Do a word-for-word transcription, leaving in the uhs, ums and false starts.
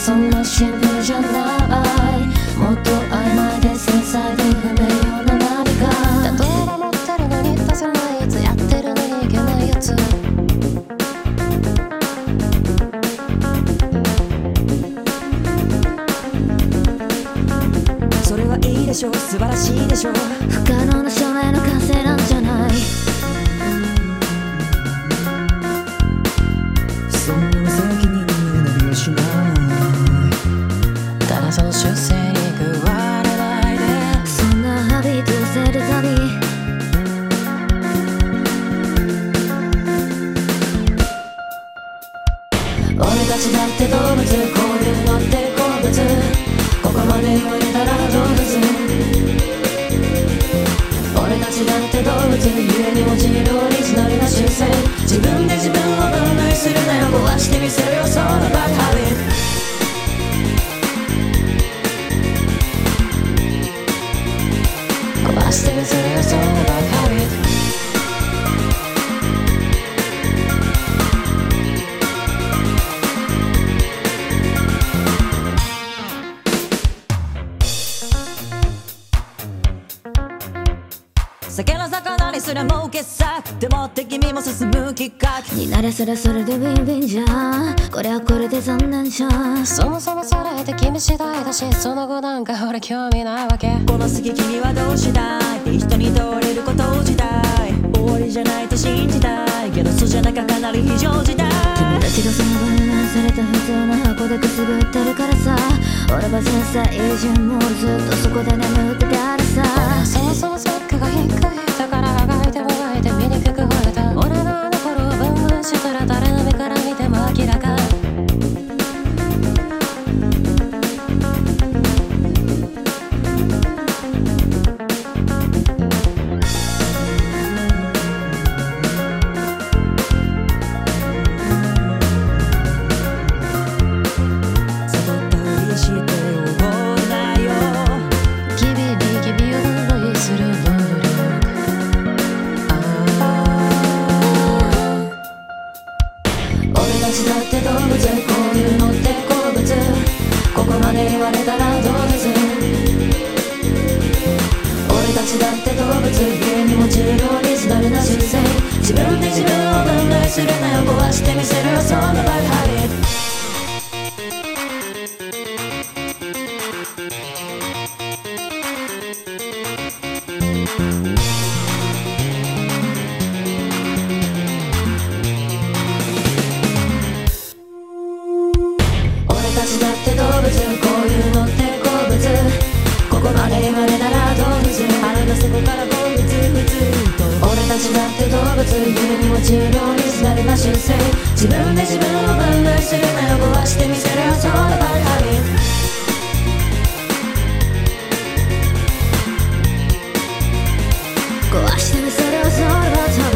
そんなシンプルじゃない、もっと曖昧で繊細で不明瞭な何か。例えば持ってるのに出せないやつ、やってるのにいけないやつ。 それはいいでしょう、素晴らしいでしょう。 不可能な証明の完成なんじゃない。 そんな無責任なりはしない。 ただその習性に食われないで、そんなハビットを捨てるたび、俺たちだって動物、こういうのって好物。ここまで言われたら動物。俺たちだって動物、故に用いるオリジナルな習性。自分で自分を分類するなよ、壊してみせるよそのバッドハビット。壊してみせるよそのバッドハビット。 酒の魚にすらも傑作、でもって君も進むきっかけになれそれそれでウィンウィンじゃん、これはこれで残念じゃん。そもそもそれって君次第だし、その後なんか俺興味ないわけ。 この先君はどうしたいって人に問われること自体、終わりじゃないと信じたいけどそうじゃなきゃかなり非常事態。 君たちがその分類された普通の箱でくすぶってるからさ、俺は天才偉人もずっとそこで眠ってたらさ。そもそもスペックが低いだからあがいてもがいて醜く吠えた。俺のあの頃を分類したら誰の目から見ても明らか。俺たちだって動物、こういうのって好物。ここまで言われたらどうです。俺たちだって動物、故に用いるオリジナルな習性。自分で自分を分類するなよ、壊してみせるよそのバッドハビット。俺たちだって動物、こういうのって好物。ここまで言われたら動物、 腹の底からこいつ普通と。 俺たちだって動物、故に用いるオリジナルな習性。自分で自分を分類するなよ、壊してみせるよそのバッドハビット。壊してみせるよそのバッドハビット。